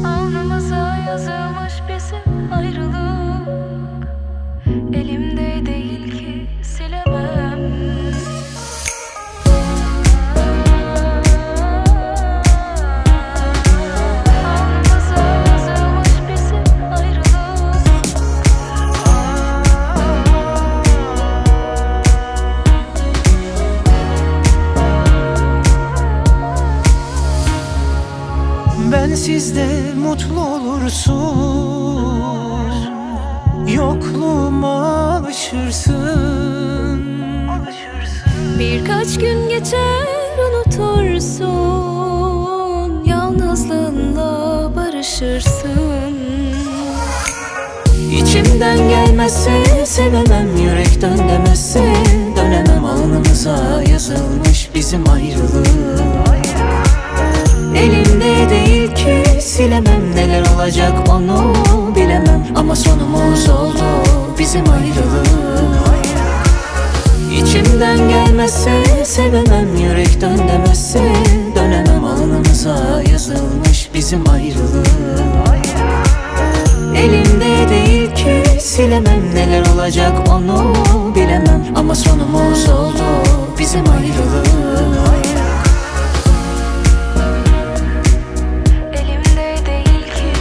Alnımıza yazılmış bizim ayrılık, elimde değil ki silemem. Alnımıza yazılmış bizim ayrılık. Bensiz de mutlu olursun, yokluğuma alışırsın. Birkaç gün geçer unutursun, yalnızlığınla barışırsın. İçimden gelmezse sevemem, yürekten demezse dönemem. Alnımıza yazılmış bizim ayrılık, elimde değil ki silemem. Neler olacak onu bilemem, ama sonumuz oldu bizim ayrılık. İçimden gelmezse sevemem, yürekten demezse dönemem. Alnımıza yazılmış bizim ayrılık, elimde değil ki silemem. Neler olacak onu bilemem, ama sonumuz oldu bizim ayrılık. Elimde değil ki.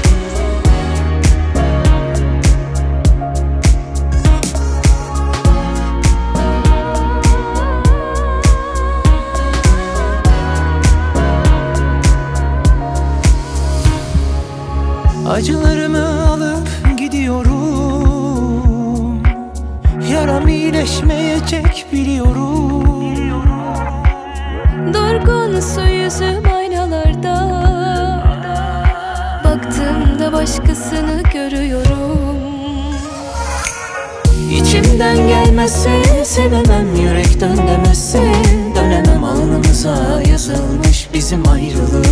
Acılarımı alıp gidiyorum, yaram iyileşmeyecek biliyorum. Durgun su yüzüm aynalarda, baktığımda başkasını görüyorum. İçimden gelmezse sevemem, yürekten demezse dönemem. Alnımıza yazılmış bizim ayrılık,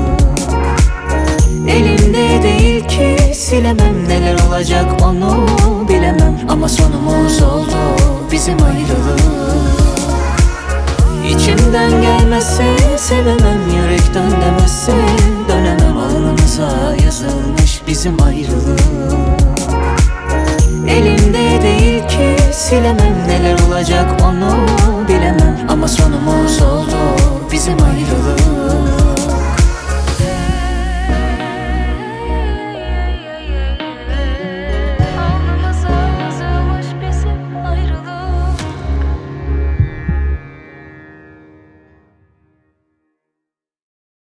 elimde değil ki silemem. Neler olacak onu bilemem, ama sonumuz oldu bizim ayrılık. İçimden gelmezse sevemem, yürekten demezse dönemem. Alnımıza yazılmış bizim ayrılık, elimde değil ki silemem. Neler olacak onu bilemem, ama sonumuz oldu bizim ayrılık.